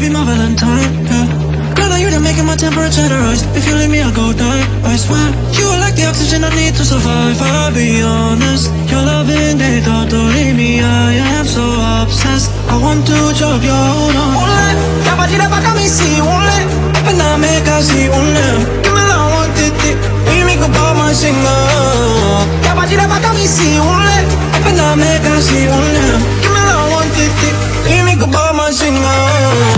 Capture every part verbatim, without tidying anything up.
be my Valentine, yeah. Girl, now you done making my temperature rise. If you leave me, I'll go die, I swear. You are like the oxygen I need to survive, I'll be honest. Your loving they don't leave me, I am so obsessed. I want to chop your hold on. Ole, ya partida pa' acá, mi si, ole. Appena me casi, ole. Give me la one titty, y mi copa más single. Ya partida pa' acá, mi si, ole. Appena me casi, ole. Give me la one titty, y mi copa más single.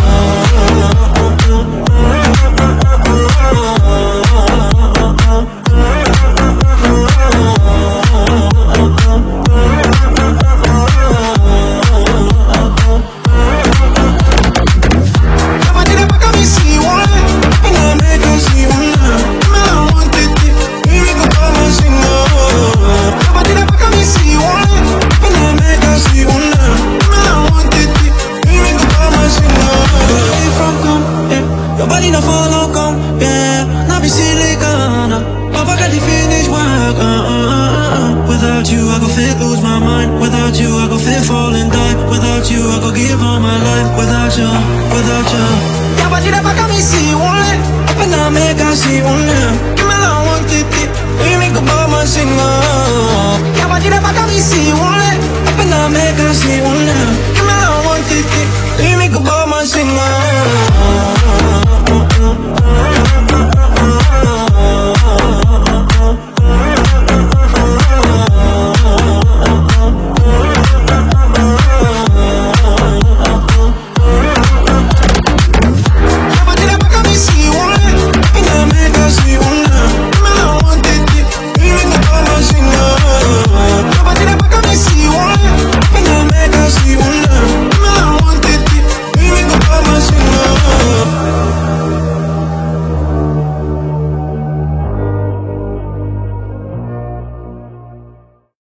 Nobody no follow come, yeah. Now be silicona. Papa got the finish work, uh, uh, uh, uh. Without you, I go fit, lose my mind. Without you, I go fit, fall and die. Without you, I go give all my life. Without you, without you. Ya partida pa' acá, mi si, ole. Appena me casi, ole. Give me la one titty, y mi copa más single. Ya partida pa' acá, mi si, ole. Appena me casi, ole. Give me la one titty, y mi copa más single.